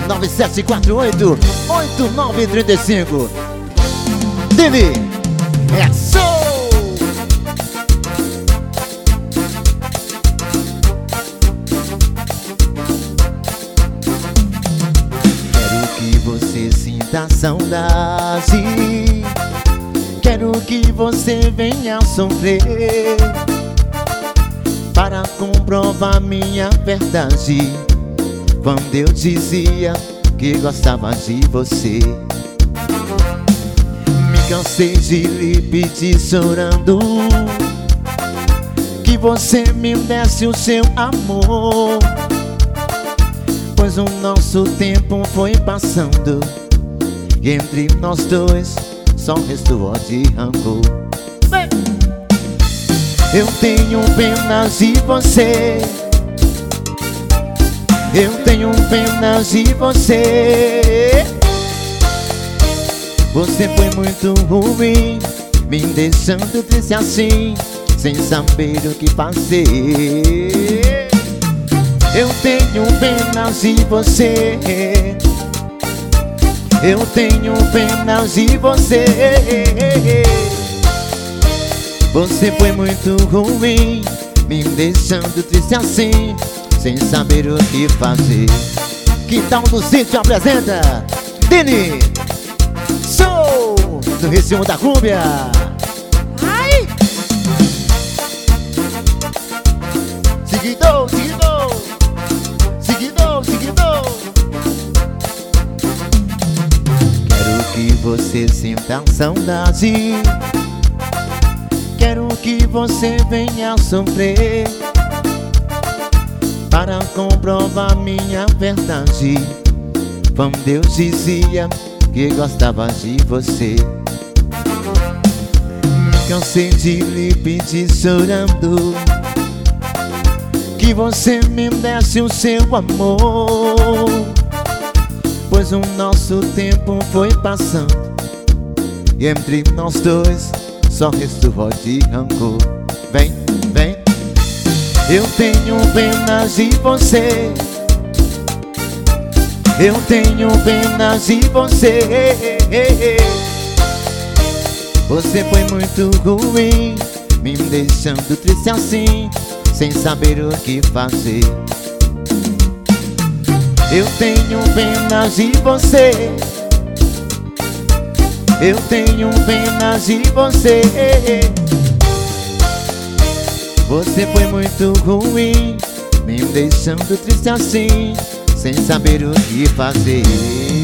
99748-8935. Dini, é show! Quero que você sinta saudade, quero que você venha sofrer para comprovar minha verdade. Quando eu dizia que gostava de você, me cansei de lhe pedir chorando que você me desse o seu amor, pois o nosso tempo foi passando e entre nós dois só restou ódio e rancor. Eu tenho pena de você, eu tenho pena de você. Você foi muito ruim, me deixando triste assim, sem saber o que fazer. Eu tenho pena de você, eu tenho pena de você. Você foi muito ruim, me deixando triste assim, sem saber o que fazer. Quintal do Sítio apresenta Dini, show do ritmo da cúmbia. Ai! Seguidor, seguidor, seguidor, seguidor. Quero que você sinta saudade, quero que você venha sofrer para comprovar minha verdade. Quando eu dizia que gostava de você, me cansei de lhe pedir chorando que você me desse o seu amor, pois o nosso tempo foi passando e entre nós dois só restou ódio e rancor. Vem, vem. Eu tenho pena de você, eu tenho pena de você. Você foi muito ruim, me deixando triste assim, sem saber o que fazer. Eu tenho pena de você, eu tenho pena de você. Você foi muito ruim, me deixando triste assim, sem saber o que fazer.